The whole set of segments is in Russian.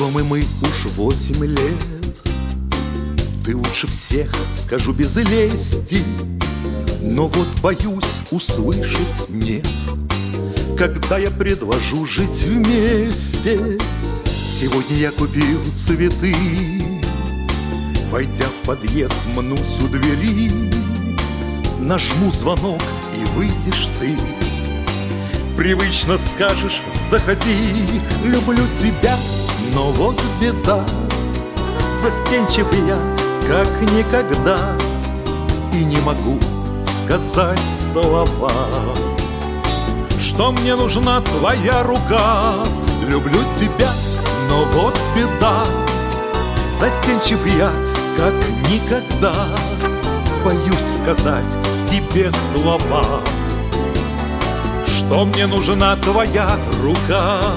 Знакомы мы уж 8 лет. Ты лучше всех, скажу без лести, но вот боюсь услышать «нет», когда я предложу жить вместе. Сегодня я купил цветы, войдя в подъезд, мнусь у двери, нажму звонок, и выйдешь ты. Привычно скажешь: заходи, люблю тебя, но вот беда, застенчив я, как никогда, и не могу сказать слова, что мне нужна твоя рука. Люблю тебя, но вот беда, застенчив я, как никогда, боюсь сказать тебе слова, что мне нужна твоя рука.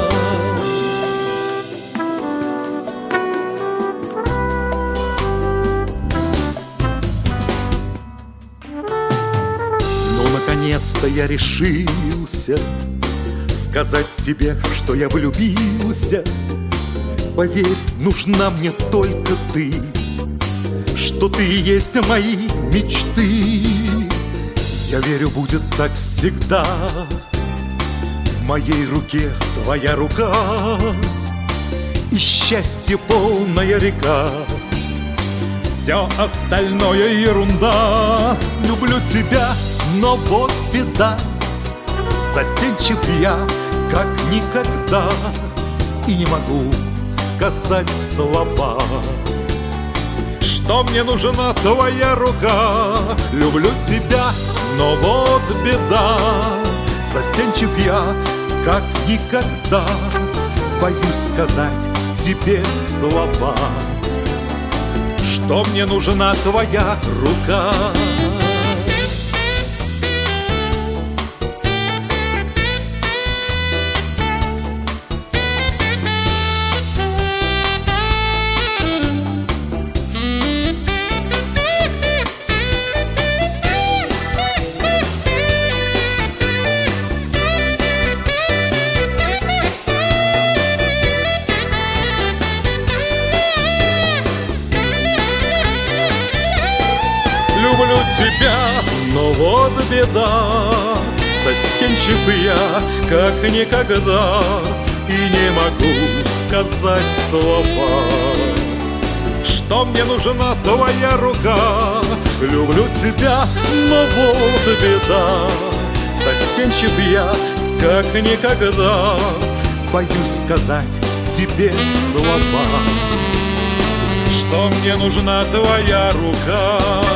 Ну, наконец-то я решился сказать тебе, что я влюбился. Поверь, нужна мне только ты, что ты и есть мои мечты. Я верю, будет так всегда. В моей руке твоя рука, и счастье полная река. Все остальное ерунда. Люблю тебя, но вот беда, застенчив я, как никогда, и не могу сказать слова, что мне нужна твоя рука. Люблю тебя, но вот беда, застенчив я, как никогда, боюсь сказать тебе слова, что мне нужна твоя рука. Люблю тебя, но вот беда, застенчив я, как никогда, и не могу сказать слова, что мне нужна твоя рука. Люблю тебя, но вот беда, застенчив я, как никогда, боюсь сказать тебе слова, что мне нужна твоя рука.